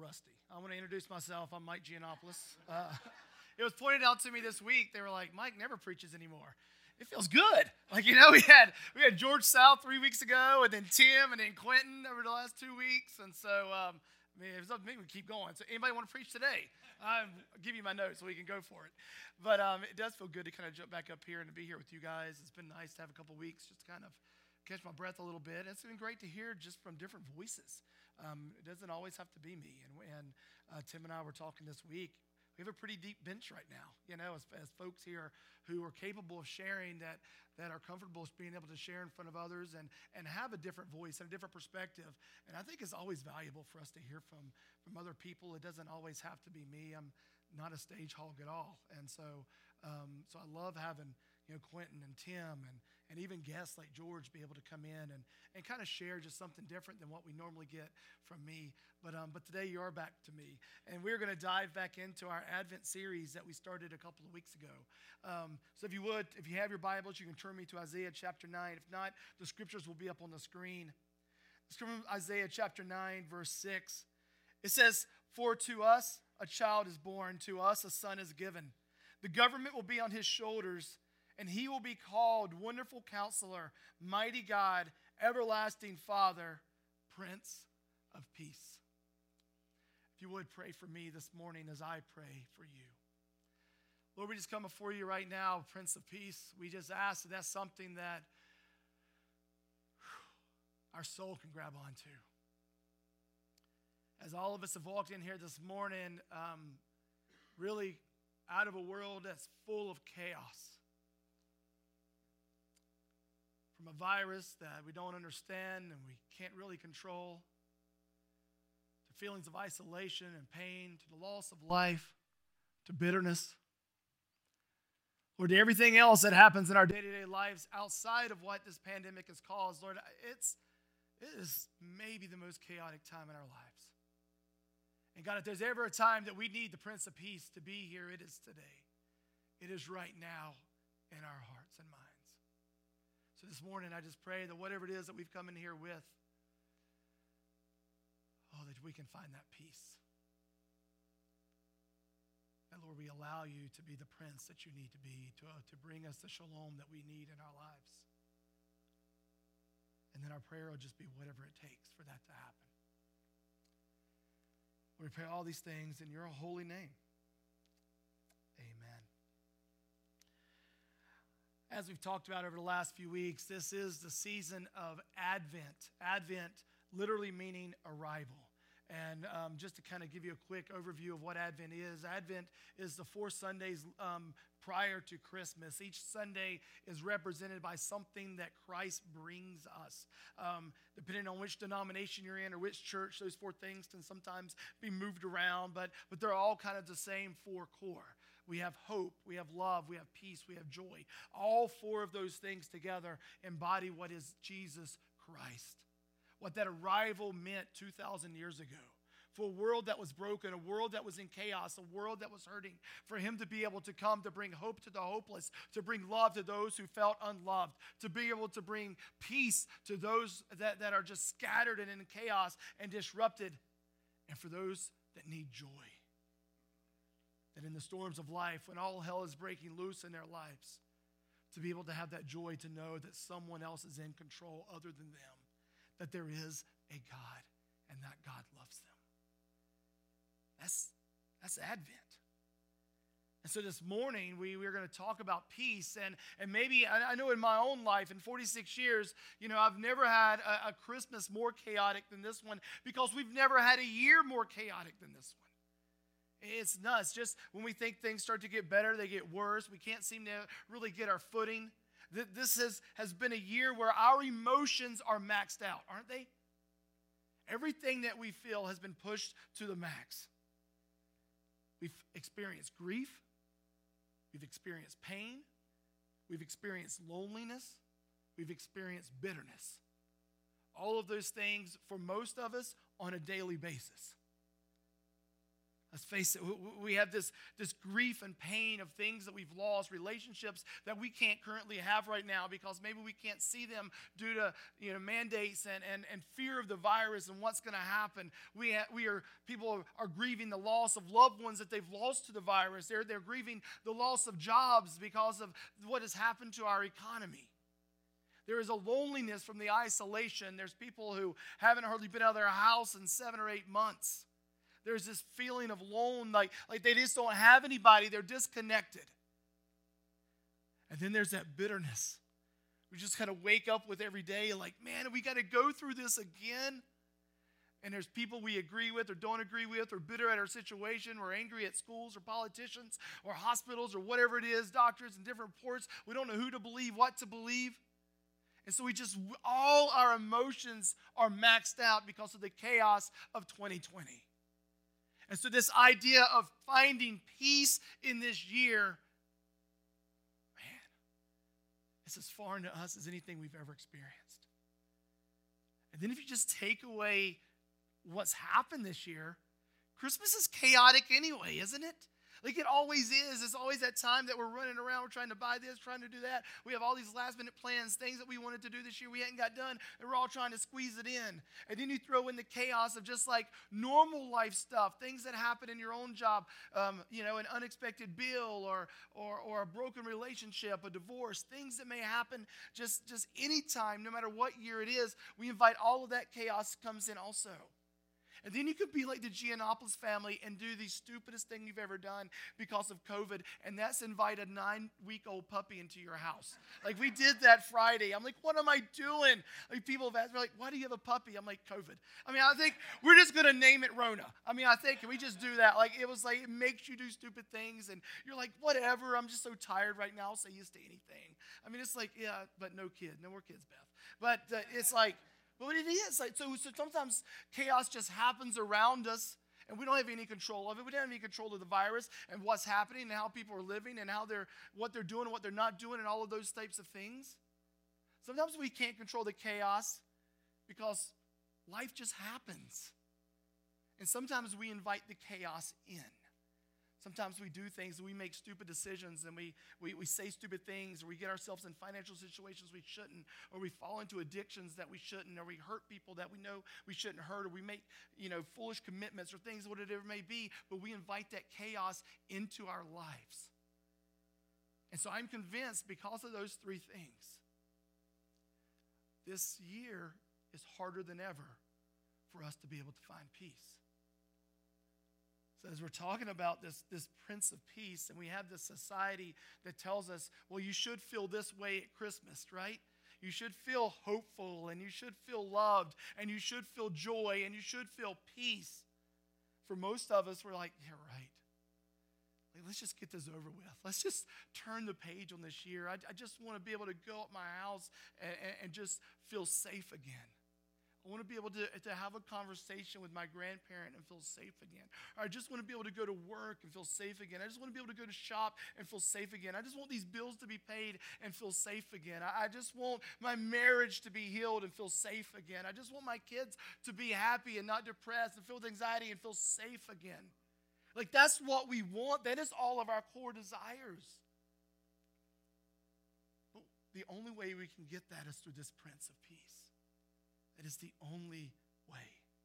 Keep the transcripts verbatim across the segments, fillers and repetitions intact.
rusty. I want to introduce myself. I'm Mike Giannopoulos. Uh, it was pointed out to me this week. They were like, Mike never preaches anymore. It feels good. Like, you know, we had we had George South three weeks ago, and then Tim, and then Quentin over the last two weeks. And so, um, I mean, if it's up to me, we keep going. So anybody want to preach today? I'll give you my notes so we can go for it. But um, it does feel good to kind of jump back up here and to be here with you guys. It's been nice to have a couple weeks just to kind of catch my breath a little bit. It's been great to hear just from different voices. Um, it doesn't always have to be me. And, and uh, Tim and I were talking this week. We have a pretty deep bench right now, you know, as, as folks here who are capable of sharing, that that are comfortable being able to share in front of others and, and have a different voice and a different perspective. And I think it's always valuable for us to hear from, from other people. It doesn't always have to be me. I'm not a stage hog at all. And so um, so I love having, you know, Quentin and Tim and, and even guests like George be able to come in and, and kind of share just something different than what we normally get from me. But um, but today you are back to me. And we're going to dive back into our Advent series that we started a couple of weeks ago. Um, so if you would, if you have your Bibles, you can turn me to Isaiah chapter nine. If not, the scriptures will be up on the screen. It's from Isaiah chapter nine, verse six. It says, "For to us a child is born, to us a son is given. The government will be on his shoulders, and he will be called Wonderful Counselor, Mighty God, Everlasting Father, Prince of Peace." If you would pray for me this morning as I pray for you. Lord, we just come before you right now, Prince of Peace. We just ask that that's something that whew, our soul can grab onto. As all of us have walked in here this morning, um, really out of a world that's full of chaos. From a virus that we don't understand and we can't really control, to feelings of isolation and pain, to the loss of life, to bitterness, or to everything else that happens in our day-to-day lives outside of what this pandemic has caused. Lord, it's, it is maybe the most chaotic time in our lives. And God, if there's ever a time that we need the Prince of Peace to be here, it is today. It is right now in our hearts and minds. So this morning, I just pray that whatever it is that we've come in here with, oh, that we can find that peace. That, Lord, we allow you to be the Prince that you need to be, to, uh, to bring us the shalom that we need in our lives. And then our prayer will just be whatever it takes for that to happen. We pray all these things in your holy name. Amen. As we've talked about over the last few weeks, this is the season of Advent. Advent literally meaning arrival. And um, just to kind of give you a quick overview of what Advent is, Advent is the four Sundays um, prior to Christmas. Each Sunday is represented by something that Christ brings us. Um, depending on which denomination you're in or which church, those four things can sometimes be moved around, but, but they're all kind of the same four core. We have hope, we have love, we have peace, we have joy. All four of those things together embody what is Jesus Christ. What that arrival meant two thousand years ago. For a world that was broken, a world that was in chaos, a world that was hurting. For him to be able to come to bring hope to the hopeless, to bring love to those who felt unloved, to be able to bring peace to those that, that are just scattered and in chaos and disrupted. And for those that need joy. That in the storms of life, when all hell is breaking loose in their lives, to be able to have that joy to know that someone else is in control other than them. That there is a God and that God loves them. That's, that's Advent. And so this morning, we, we're going to talk about peace. And, and maybe, I, I know in my own life, in forty-six years, you know, I've never had a, a Christmas more chaotic than this one because we've never had a year more chaotic than this one. It's nuts. Just when we think things start to get better, they get worse. We can't seem to really get our footing. This has, has been a year where our emotions are maxed out, aren't they? Everything that we feel has been pushed to the max. We've experienced grief. We've experienced pain. We've experienced loneliness. We've experienced bitterness. All of those things, for most of us, on a daily basis. Let's face it, we have this, this grief and pain of things that we've lost, relationships that we can't currently have right now because maybe we can't see them due to, you know, mandates and, and, and fear of the virus and what's going to happen. We, ha- we are, people are, are grieving the loss of loved ones that they've lost to the virus. They're, they're grieving the loss of jobs because of what has happened to our economy. There is a loneliness from the isolation. There's people who haven't hardly been out of their house in seven or eight months. There's this feeling of lone, like, like they just don't have anybody. They're disconnected. And then there's that bitterness. We just kind of wake up with every day like, man, we got to go through this again. And there's people we agree with or don't agree with or bitter at our situation. We're angry at schools or politicians or hospitals or whatever it is, doctors and different reports. We don't know who to believe, what to believe. And so we just, all our emotions are maxed out because of the chaos of twenty twenty. And so this idea of finding peace in this year, man, it's as foreign to us as anything we've ever experienced. And then if you just take away what's happened this year, Christmas is chaotic anyway, isn't it? Like it always is. It's always that time that we're running around, we're trying to buy this, trying to do that. We have all these last minute plans, things that we wanted to do this year we hadn't got done, and we're all trying to squeeze it in. And then you throw in the chaos of just like normal life stuff, things that happen in your own job, um, you know, an unexpected bill or, or, or a broken relationship, a divorce, things that may happen just, just any time, no matter what year it is. We invite all of that chaos comes in also. And then you could be like the Giannopoulos family and do the stupidest thing you've ever done because of COVID, and that's invite a nine-week-old puppy into your house. Like, we did that Friday. I'm like, what am I doing? Like, people have asked me, like, why do you have a puppy? I'm like, COVID. I mean, I think we're just going to name it Rona. I mean, I think, can we just do that? Like, it was like, it makes you do stupid things, and you're like, whatever, I'm just so tired right now. I'll say yes to anything. I mean, it's like, yeah, but no kid. No more kids, Beth. But uh, it's like, but it is. Like, so, so sometimes chaos just happens around us, and we don't have any control of it. We don't have any control of the virus and what's happening and how people are living and how they're, what they're doing and what they're not doing and all of those types of things. Sometimes we can't control the chaos because life just happens. And sometimes we invite the chaos in. Sometimes we do things and we make stupid decisions and we, we, we say stupid things, or we get ourselves in financial situations we shouldn't, or we fall into addictions that we shouldn't, or we hurt people that we know we shouldn't hurt, or we make, you know, foolish commitments or things, whatever it may be, but we invite that chaos into our lives. And so I'm convinced because of those three things, this year is harder than ever for us to be able to find peace. So as we're talking about this, this Prince of Peace, and we have this society that tells us, well, you should feel this way at Christmas, right? You should feel hopeful, and you should feel loved, and you should feel joy, and you should feel peace. For most of us, we're like, yeah, right. Like, let's just get this over with. Let's just turn the page on this year. I, I just want to be able to go up my house and, and, and just feel safe again. I want to be able to, to have a conversation with my grandparent and feel safe again. Or I just want to be able to go to work and feel safe again. I just want to be able to go to shop and feel safe again. I just want these bills to be paid and feel safe again. I, I just want my marriage to be healed and feel safe again. I just want my kids to be happy and not depressed and filled with anxiety and feel safe again. Like, that's what we want. That is all of our core desires. But the only way we can get that is through this Prince of Peace. It is the only way.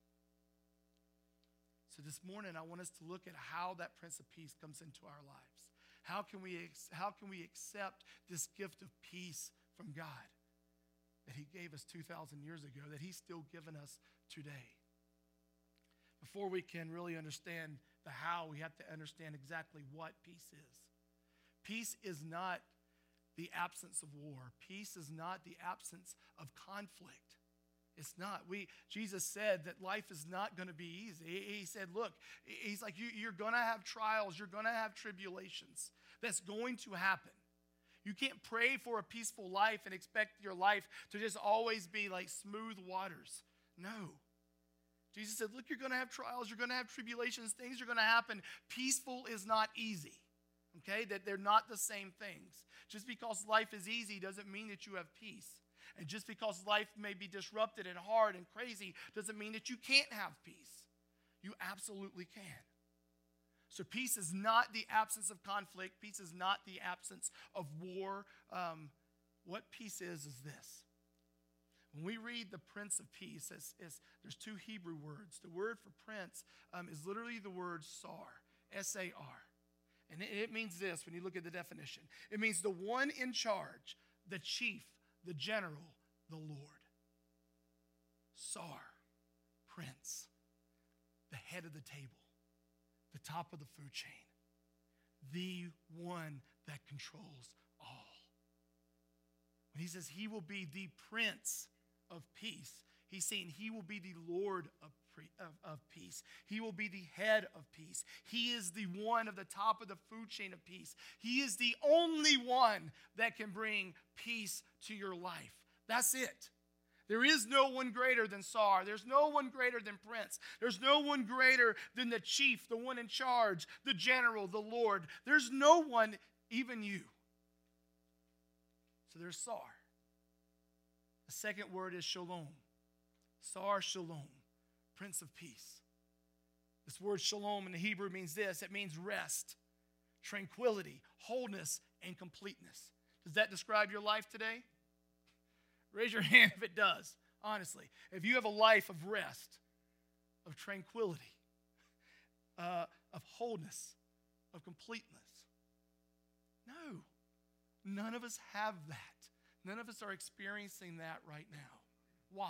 So this morning, I want us to look at how that Prince of Peace comes into our lives. How can we, how can we accept this gift of peace from God that he gave us two thousand years ago, that he's still given us today? Before we can really understand the how, we have to understand exactly what peace is. Peace is not the absence of war. Peace is not the absence of conflict. It's not. We Jesus said that life is not going to be easy. He, he said, look, he's like, you, you're going to have trials. You're going to have tribulations. That's going to happen. You can't pray for a peaceful life and expect your life to just always be like smooth waters. No. Jesus said, look, you're going to have trials. You're going to have tribulations. Things are going to happen. Peaceful is not easy. Okay? That they're not the same things. Just because life is easy doesn't mean that you have peace. And just because life may be disrupted and hard and crazy doesn't mean that you can't have peace. You absolutely can. So peace is not the absence of conflict. Peace is not the absence of war. Um, what peace is, is this. When we read the Prince of Peace, it's, it's, there's two Hebrew words. The word for prince um, is literally the word sar, S A R. And it, it means this when you look at the definition. It means the one in charge, the chief, the general, the Lord. Sar, prince, the head of the table, the top of the food chain, the one that controls all. When he says he will be the Prince of Peace, he's saying he will be the Lord of, of, of peace. He will be the head of peace. He is the one of the top of the food chain of peace. He is the only one that can bring peace to your life. That's it. There is no one greater than Sar. There's no one greater than Prince. There's no one greater than the chief, the one in charge, the general, the Lord. There's no one, even you. So there's Sar. The second word is shalom. Sar shalom, Prince of Peace. This word shalom in the Hebrew means this. It means rest, tranquility, wholeness, and completeness. Does that describe your life today? Raise your hand if it does, honestly. If you have a life of rest, of tranquility, uh, of wholeness, of completeness. No, none of us have that. None of us are experiencing that right now. Why?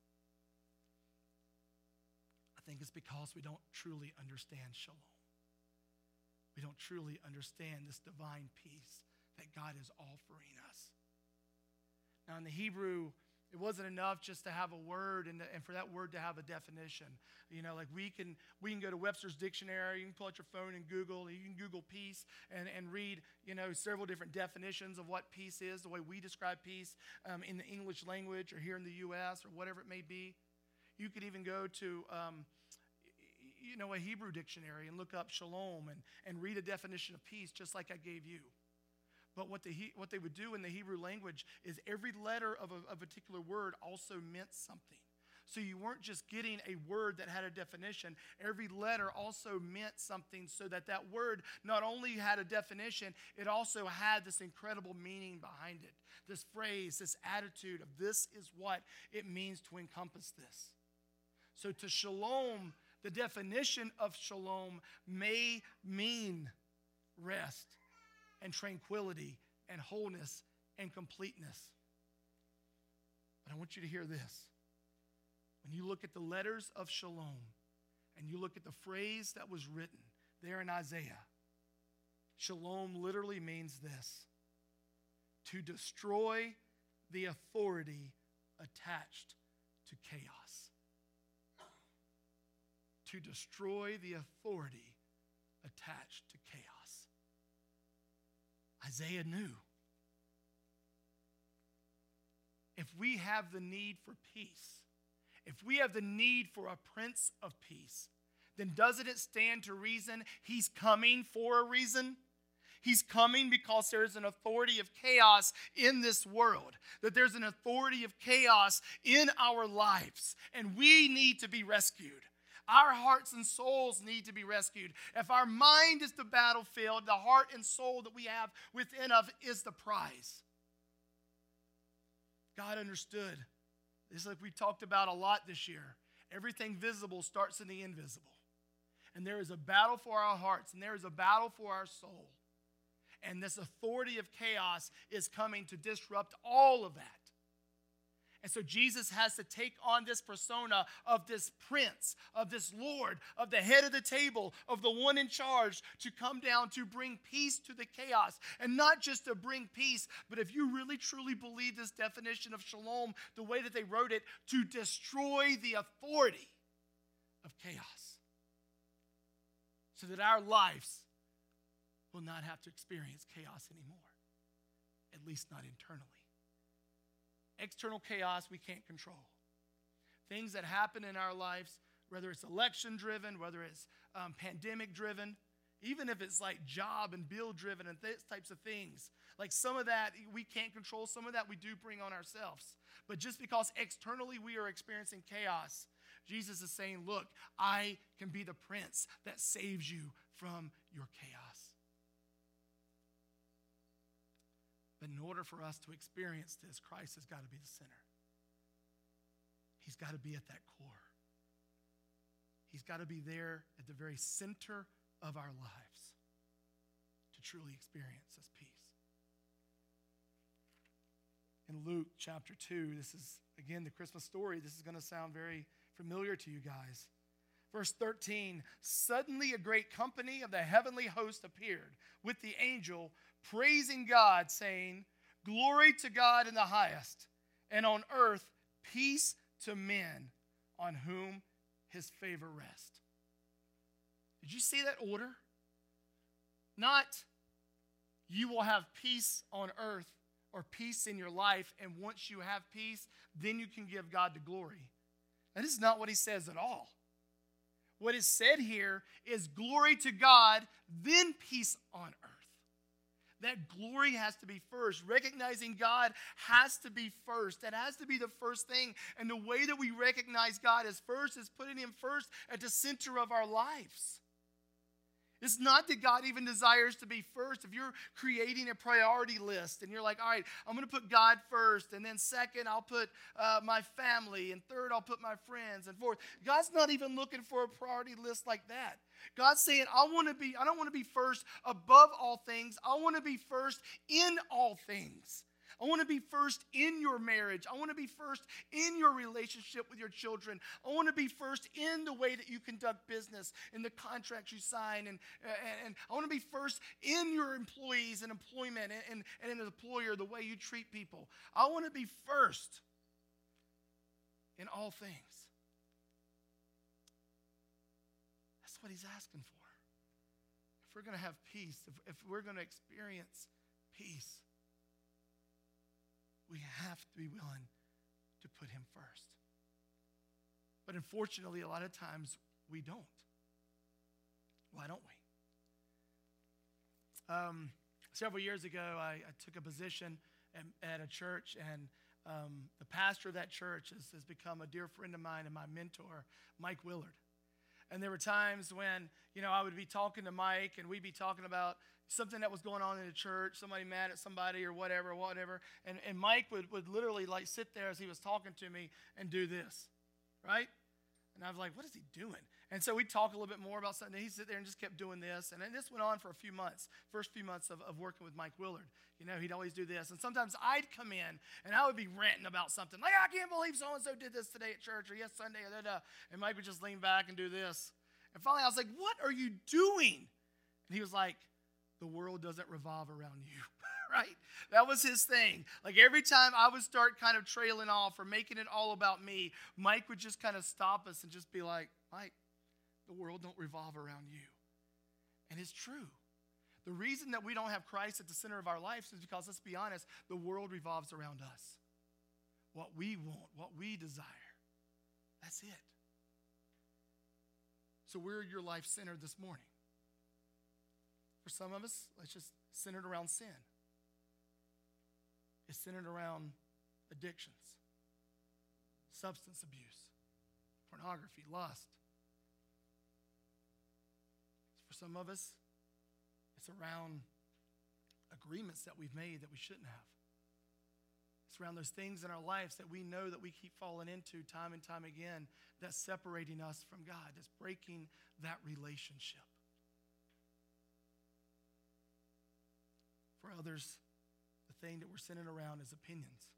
I think it's because we don't truly understand shalom. We don't truly understand this divine peace that God is offering us. Now, in the Hebrew, it wasn't enough just to have a word and, to, and for that word to have a definition. You know, like we can we can go to Webster's Dictionary, you can pull out your phone and Google, you can Google peace and, and read, you know, several different definitions of what peace is, the way we describe peace um, in the English language or here in the U S or whatever it may be. You could even go to, um, you know, a Hebrew dictionary and look up shalom and, and read a definition of peace just like I gave you. But what, the, what they would do in the Hebrew language is every letter of a, a particular word also meant something. So you weren't just getting a word that had a definition. Every letter also meant something so that that word not only had a definition, it also had this incredible meaning behind it. This phrase, this attitude of this is what it means to encompass this. So to shalom, the definition of shalom may mean rest and tranquility and wholeness and completeness. But I want you to hear this. When you look at the letters of shalom and you look at the phrase that was written there in Isaiah, shalom literally means this: to destroy the authority attached to chaos. To destroy the authority attached to chaos. Isaiah knew if we have the need for peace, if we have the need for a Prince of Peace, then doesn't it stand to reason he's coming for a reason? He's coming because there's an authority of chaos in this world, that there's an authority of chaos in our lives, and we need to be rescued. Our hearts and souls need to be rescued. If our mind is the battlefield, the heart and soul that we have within us is the prize. God understood. This is like we talked about a lot this year. Everything visible starts in the invisible. And there is a battle for our hearts, and there is a battle for our soul. And this authority of chaos is coming to disrupt all of that. And so Jesus has to take on this persona of this prince, of this Lord, of the head of the table, of the one in charge, to come down to bring peace to the chaos. And not just to bring peace, but if you really truly believe this definition of shalom, the way that they wrote it, to destroy the authority of chaos. So that our lives will not have to experience chaos anymore, at least not internally. External chaos we can't control. Things that happen in our lives, whether it's election-driven, whether it's um, pandemic-driven, even if it's like job and bill-driven and th- types of things. Like some of that we can't control, some of that we do bring on ourselves. But just because externally we are experiencing chaos, Jesus is saying, look, I can be the prince that saves you from your chaos. But in order for us to experience this, Christ has got to be the center. He's got to be at that core. He's got to be there at the very center of our lives to truly experience this peace. In Luke chapter two, this is, again, the Christmas story. This is going to sound very familiar to you guys. Verse thirteen, suddenly a great company of the heavenly host appeared with the angel, praising God, saying, glory to God in the highest, and on earth peace to men on whom his favor rests. Did you see that order? Not you will have peace on earth or peace in your life, and once you have peace, then you can give God the glory. That is not what he says at all. What is said here is glory to God, then peace on earth. That glory has to be first. Recognizing God has to be first. That has to be the first thing. And the way that we recognize God as first is putting him first at the center of our lives. It's not that God even desires to be first. If you're creating a priority list and you're like, all right, I'm going to put God first, and then second, I'll put uh, my family, and third, I'll put my friends, and fourth. God's not even looking for a priority list like that. God's saying, I want to be, I don't want to be first above all things. I want to be first in all things. I want to be first in your marriage. I want to be first in your relationship with your children. I want to be first in the way that you conduct business, in the contracts you sign. And, and, and I want to be first in your employees and employment and, and, and in the employer, the way you treat people. I want to be first in all things. That's what he's asking for. If we're going to have peace, if, if we're going to experience peace, we have to be willing to put him first. But unfortunately, a lot of times we don't. Why don't we? Um, several years ago, I, I took a position at, at a church, and um, the pastor of that church has, has become a dear friend of mine and my mentor, Mike Willard. And there were times when, you know, I would be talking to Mike, and we'd be talking about something that was going on in the church, somebody mad at somebody or whatever, whatever. And, and Mike would, would literally like sit there as he was talking to me and do this, right? And I was like, what is he doing? And so we'd talk a little bit more about something. And he'd sit there and just kept doing this. And then this went on for a few months, first few months of, of working with Mike Willard. You know, he'd always do this. And sometimes I'd come in and I would be ranting about something. Like, I can't believe so-and-so did this today at church, or yes, Sunday, or da-da. And Mike would just lean back and do this. And finally I was like, what are you doing? And he was like, the world doesn't revolve around you, right? That was his thing. Like every time I would start kind of trailing off or making it all about me, Mike would just kind of stop us and just be like, Mike, the world don't revolve around you. And it's true. The reason that we don't have Christ at the center of our lives is because, let's be honest, the world revolves around us. What we want, what we desire. That's it. So where are your life centered this morning? For some of us, it's just centered around sin. It's centered around addictions, substance abuse, pornography, lust. For some of us, it's around agreements that we've made that we shouldn't have. It's around those things in our lives that we know that we keep falling into time and time again, that's separating us from God, that's breaking that relationship. For others, the thing that we're centered around is opinions.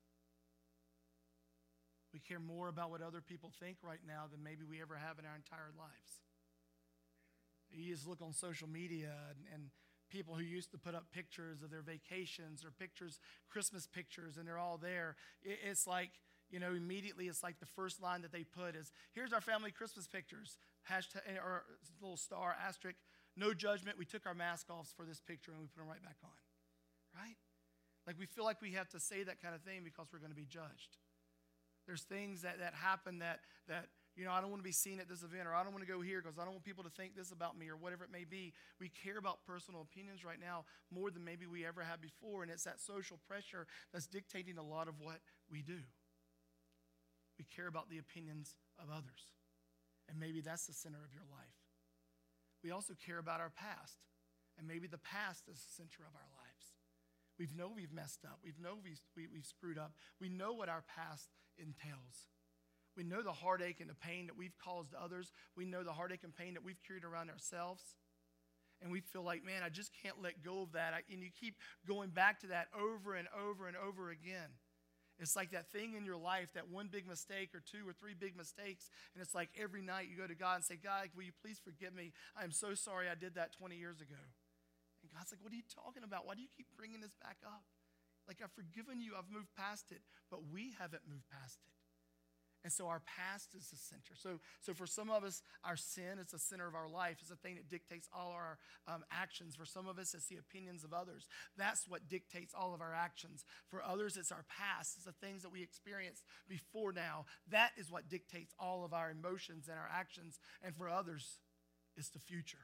We care more about what other people think right now than maybe we ever have in our entire lives. You just look on social media and, and people who used to put up pictures of their vacations or pictures, Christmas pictures, and they're all there. It, it's like, you know, immediately it's like the first line that they put is, here's our family Christmas pictures, hashtag, or little star, asterisk, no judgment. We took our mask off for this picture and we put them right back on. Right? Like we feel like we have to say that kind of thing because we're going to be judged. There's things that, that happen that, that, you know, I don't want to be seen at this event, or I don't want to go here because I don't want people to think this about me, or whatever it may be. We care about personal opinions right now more than maybe we ever have before, and it's that social pressure that's dictating a lot of what we do. We care about the opinions of others. and maybe that's the center of your life. We also care about our past, and maybe the past is the center of our lives. We know we've messed up. We know we've, we, we've screwed up. We know what our past entails. We know the heartache and the pain that we've caused others. We know the heartache and pain that we've carried around ourselves. And we feel like, man, I just can't let go of that. I, and you keep going back to that over and over and over again. It's like that thing in your life, that one big mistake or two or three big mistakes. And it's like every night you go to God and say, God, will you please forgive me? I am so sorry I did that twenty years ago. And God's like, what are you talking about? Why do you keep bringing this back up? Like, I've forgiven you. I've moved past it. But we haven't moved past it. And so our past is the center. So, so for some of us, our sin is the center of our life. It's the thing that dictates all our um, actions. For some of us, it's the opinions of others. That's what dictates all of our actions. For others, it's our past. It's the things that we experienced before now. That is what dictates all of our emotions and our actions. And for others, it's the future.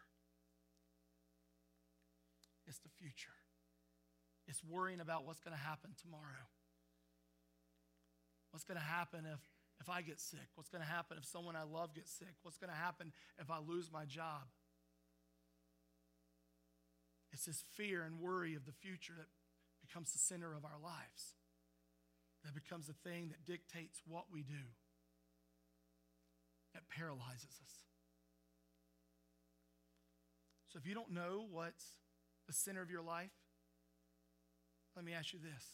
It's the future. It's worrying about what's going to happen tomorrow. What's going to happen if If I get sick? What's going to happen if someone I love gets sick? What's going to happen if I lose my job? It's this fear and worry of the future that becomes the center of our lives. That becomes the thing that dictates what we do. That paralyzes us. So if you don't know what's the center of your life, let me ask you this.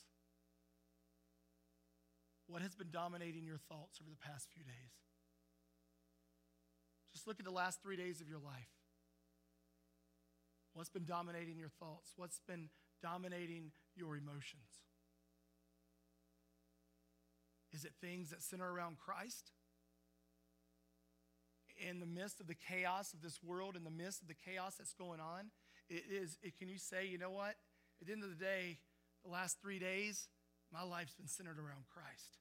What has been dominating your thoughts over the past few days? Just look at the last three days of your life. What's been dominating your thoughts? What's been dominating your emotions? Is it things that center around Christ? In the midst of the chaos of this world, in the midst of the chaos that's going on, it is, it, can you say, you know what? At the end of the day, the last three days, my life's been centered around Christ.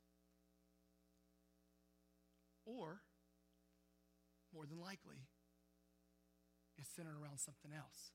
Or, more than likely, it's centered around something else.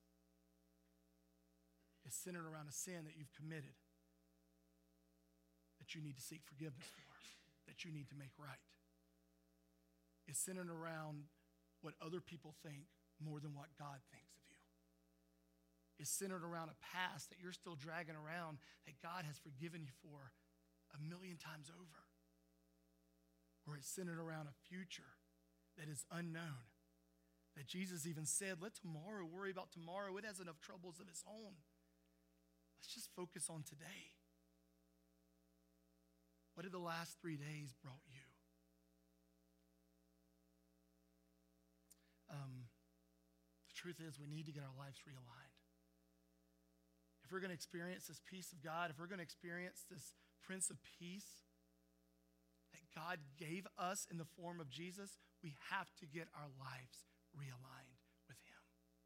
It's centered around a sin that you've committed, that you need to seek forgiveness for, that you need to make right. It's centered around what other people think more than what God thinks of you. It's centered around a past that you're still dragging around that God has forgiven you for a million times over. Or it's centered around a future that is unknown. That Jesus even said, let tomorrow worry about tomorrow. It has enough troubles of its own. Let's just focus on today. What have the last three days brought you? Um, the truth is, we need to get our lives realigned. If we're going to experience this peace of God, if we're going to experience this Prince of Peace that God gave us in the form of Jesus, we have to get our lives realigned with him.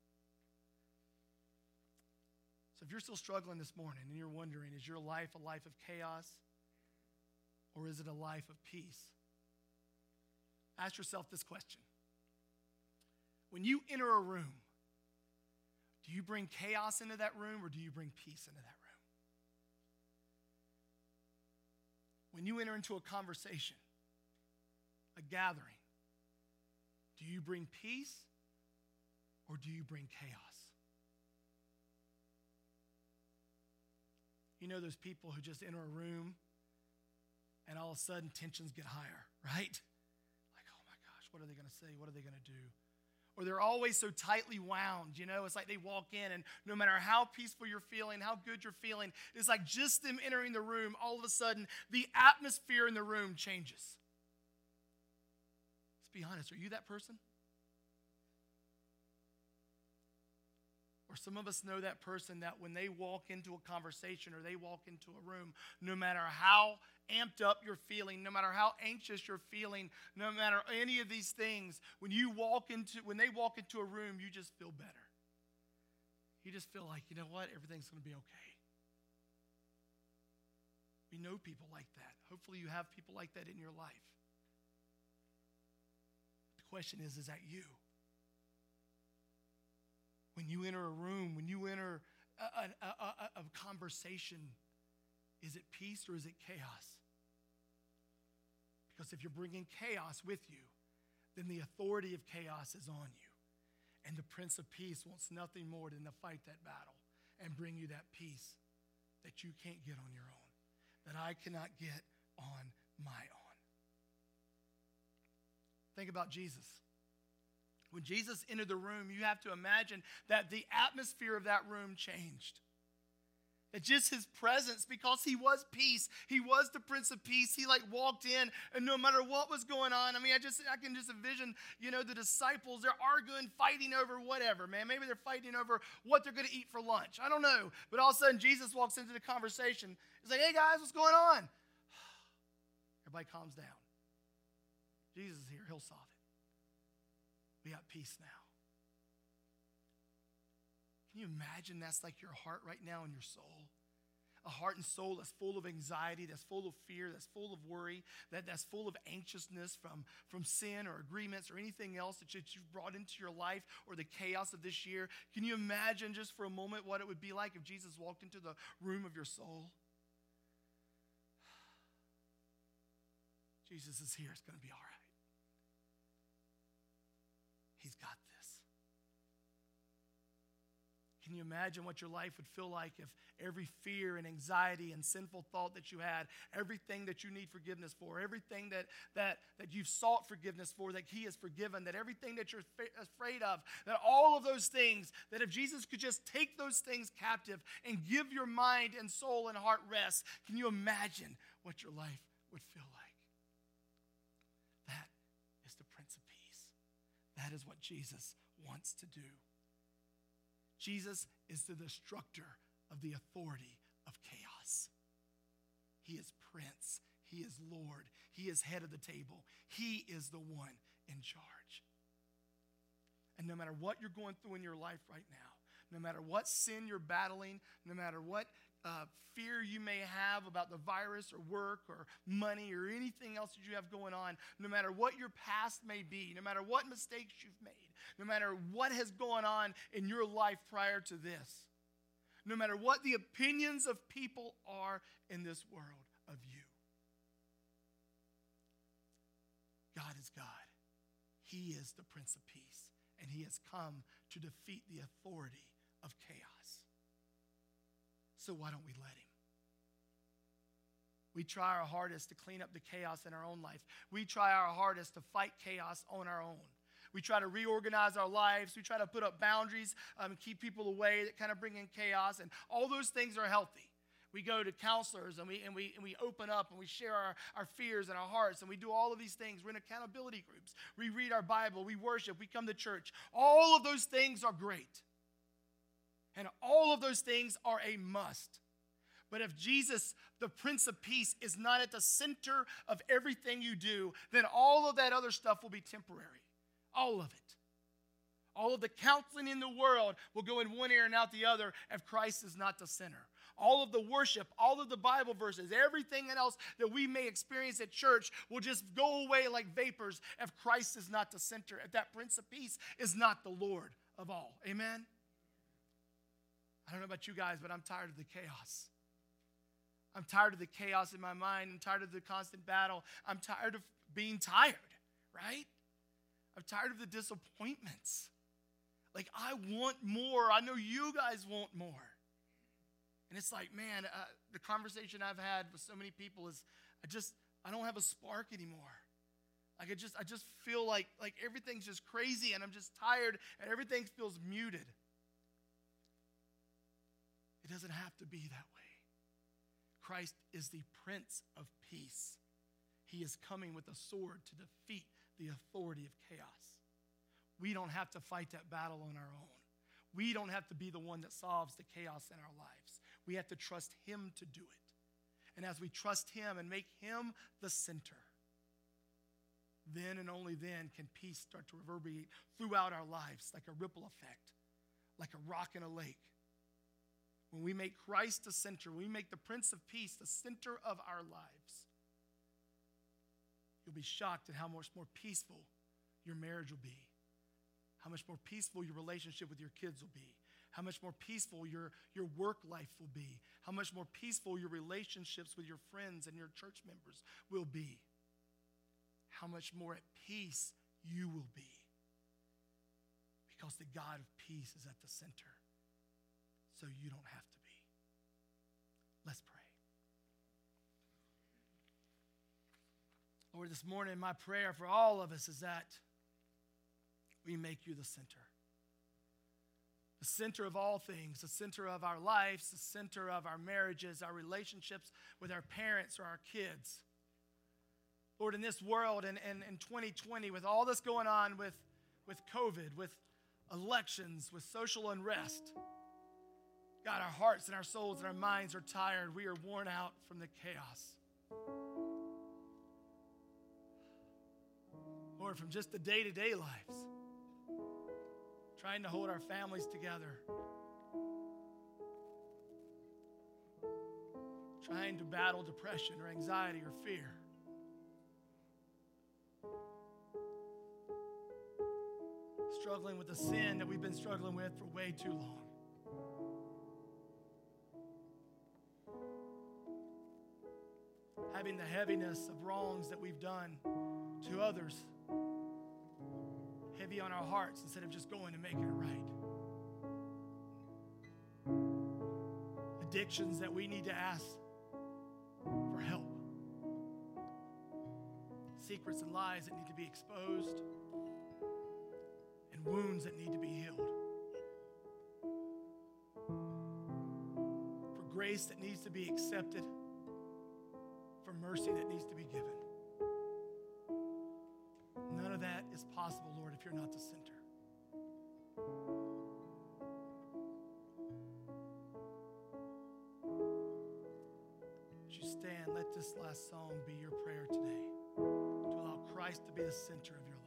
So if you're still struggling this morning and you're wondering, is your life a life of chaos or is it a life of peace? Ask yourself this question. When you enter a room, do you bring chaos into that room or do you bring peace into that room? When you enter into a conversation, a gathering, do you bring peace or do you bring chaos? You know those people who just enter a room and all of a sudden tensions get higher, right? Like, oh my gosh, what are they going to say? What are they going to do? Or they're always so tightly wound, you know? It's like they walk in and no matter how peaceful you're feeling, how good you're feeling, it's like just them entering the room, all of a sudden, the atmosphere in the room changes. Let's be honest, are you that person? Or some of us know that person that when they walk into a conversation or they walk into a room, no matter how amped up you're feeling, no matter how anxious you're feeling, no matter any of these things, when you walk into, when they walk into a room, you just feel better. You just feel like, you know what, everything's going to be okay. We know people like that. Hopefully you have people like that in your life. The question is, is that you? When you enter a room, when you enter a, a, a, a conversation, is it peace or is it chaos? Because if you're bringing chaos with you, then the authority of chaos is on you. And the Prince of Peace wants nothing more than to fight that battle and bring you that peace that you can't get on your own, that I cannot get on my own. Think about Jesus. When Jesus entered the room, you have to imagine that the atmosphere of that room changed. That just his presence, because he was peace, he was the Prince of Peace, he like walked in, and no matter what was going on, I mean, I just, I can just envision, you know, the disciples, they're arguing, fighting over whatever, man. Maybe they're fighting over what they're going to eat for lunch. I don't know. But all of a sudden, Jesus walks into the conversation. He's like, hey, guys, what's going on? Everybody calms down. Jesus is here. He'll solve it. We got peace now. Can you imagine that's like your heart right now and your soul? A heart and soul that's full of anxiety, that's full of fear, that's full of worry, that, that's full of anxiousness from, from sin or agreements or anything else that, you, that you've brought into your life or the chaos of this year. Can you imagine just for a moment what it would be like if Jesus walked into the room of your soul? Jesus is here. It's going to be all right. He's got this. Can you imagine what your life would feel like if every fear and anxiety and sinful thought that you had, everything that you need forgiveness for, everything that, that, that you've sought forgiveness for, that he has forgiven, that everything that you're afraid of, that all of those things, that if Jesus could just take those things captive and give your mind and soul and heart rest, can you imagine what your life would feel like? That is the Prince of Peace. That is what Jesus wants to do. Jesus is the destructor of the authority of chaos. He is Prince. He is Lord. He is head of the table. He is the one in charge. And no matter what you're going through in your life right now, no matter what sin you're battling, no matter what uh, fear you may have about the virus or work or money or anything else that you have going on, no matter what your past may be, no matter what mistakes you've made, no matter what has gone on in your life prior to this, no matter what the opinions of people are in this world of you, God is God. He is the Prince of Peace, and he has come to defeat the authority of chaos. So why don't we let him? We try our hardest to clean up the chaos in our own life. We try our hardest to fight chaos on our own. We try to reorganize our lives. We try to put up boundaries um, and keep people away that kind of bring in chaos. And all those things are healthy. We go to counselors and we, and we, and we open up and we share our, our fears and our hearts. And we do all of these things. We're in accountability groups. We read our Bible. We worship. We come to church. All of those things are great. And all of those things are a must. But if Jesus, the Prince of Peace, is not at the center of everything you do, then all of that other stuff will be temporary. All of it. All of the counseling in the world will go in one ear and out the other if Christ is not the center. All of the worship, all of the Bible verses, everything else that we may experience at church will just go away like vapors if Christ is not the center, if that Prince of Peace is not the Lord of all. Amen? I don't know about you guys, but I'm tired of the chaos. I'm tired of the chaos in my mind. I'm tired of the constant battle. I'm tired of being tired, right? I'm tired of the disappointments. Like, I want more. I know you guys want more. And it's like, man, uh, the conversation I've had with so many people is, I just, I don't have a spark anymore. Like, I just, I just feel like, like everything's just crazy, and I'm just tired, and everything feels muted. It doesn't have to be that way. Christ is the Prince of Peace. He is coming with a sword to defeat the authority of chaos. We don't have to fight that battle on our own. We don't have to be the one that solves the chaos in our lives. We have to trust him to do it. And as we trust him and make him the center, then and only then can peace start to reverberate throughout our lives like a ripple effect, like a rock in a lake. When we make Christ the center, when we make the Prince of Peace the center of our lives, you'll be shocked at how much more peaceful your marriage will be, how much more peaceful your relationship with your kids will be, how much more peaceful your, your work life will be, how much more peaceful your relationships with your friends and your church members will be, how much more at peace you will be. Because the God of peace is at the center, so you don't have to be. Let's pray. Lord, this morning, my prayer for all of us is that we make you the center. The center of all things, the center of our lives, the center of our marriages, our relationships with our parents or our kids. Lord, in this world and in, in, in twenty twenty, with all this going on with, with COVID, with elections, with social unrest, God, our hearts and our souls and our minds are tired. We are worn out from the chaos. Lord, from just the day-to-day lives, trying to hold our families together, trying to battle depression or anxiety or fear. Struggling with a sin that we've been struggling with for way too long. Having the heaviness of wrongs that we've done to others heavy on our hearts instead of just going and making it right. Addictions that we need to ask for help. Secrets and lies that need to be exposed. And wounds that need to be healed. For grace that needs to be accepted. For mercy that needs to be given. None of that is possible, Lord, if you're not the center. As you stand, let this last song be your prayer today, to allow Christ to be the center of your life.